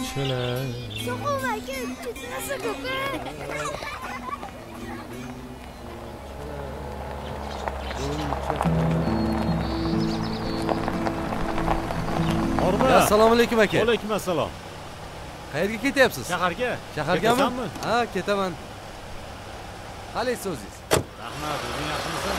Soqov aka, ketmasa ko'pi. Assalomu alaykum aka. Va alaykum assalom. Qayerga ketyapsiz? Shaharga. Shahargami? Ha, ketaman. Qalaysiz o'zingiz? Rahmat, o'zing yaxshimisan?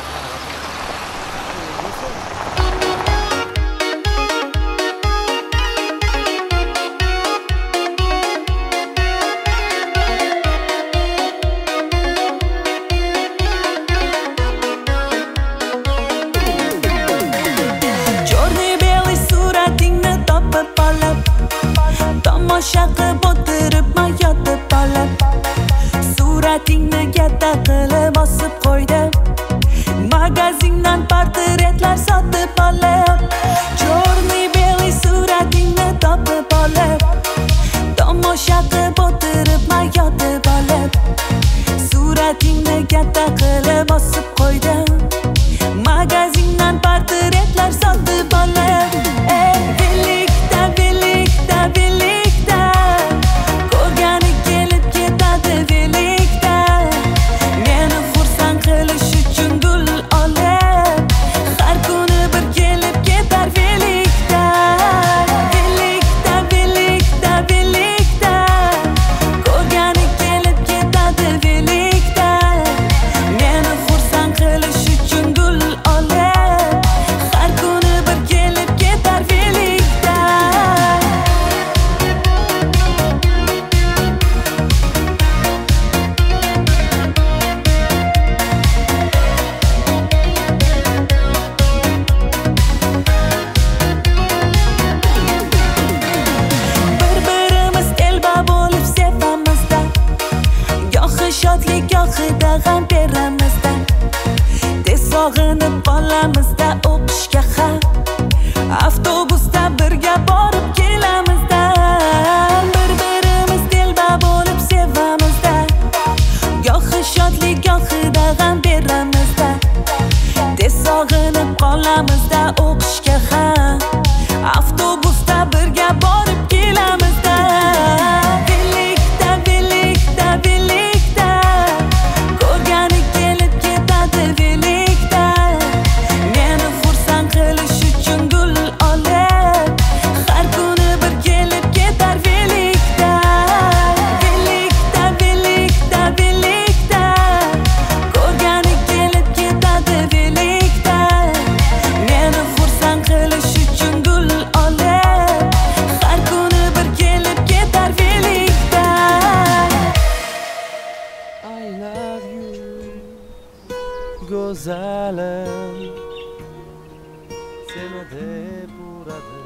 Tomosha qilib o'tiribman yotib olib, suratingni katta qilib bosib qo'ydim, magazindan portretlar sotib olib, chorniy beli suratingni topib olib, tomosha qilib o'tiribman yotib olib, suratingni katta qilib bosib qo'ydim, magazindan portretlar sotib olib, birlikda ko'rgani kelib ketadi birlikda, meni xursand qilish uchun gul olib, har kuni bir kelib ketar birlikda, ko'rgani kelib ketadi birlikda, meni xursand qilish uchun gul olib, har kuni bir kelib ketar birlikda. Shodlik yo'qida g'am beramizda, tez sog'inib qolamizda, o'qishga ham avtobusda birga borib kelamizda, bir-birimiz telba bo'lib sevamizda, gohi shodlik yo'qida g'am beramizda, tez sog'inib qolamizda, o'qishga ham avtobusda birga borib kelamizda. Go'zalim seni deb uradi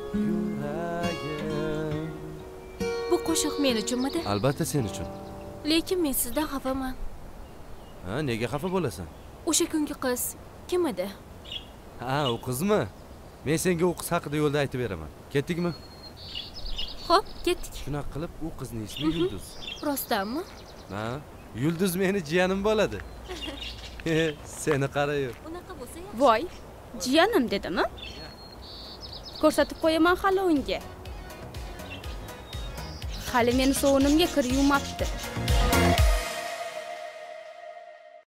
yuragim. Bu qo'shiq men uchunmidi? Albatta sen uchun. Lekin men sizdan xafaman. Ha, nega xafa bo'lasan? O'sha kungi qiz kim edi? Ha, u qizmi? Men senga u qiz haqida yo'lda aytib beraman. Ketdikmi? Xo'p, ketdik. Shunaqa qilib, u qizning ismi Yulduz. Rostdanmi? Ha, Yulduz meni jiyanim bo'ladi. Seni qarayu. Unaqa bo'lsa yaxshi. Voy, jiyanim dedimi? Ko'rsatib qo'yaman hali unga. Hali meni sovunimga kir yuvmabdi.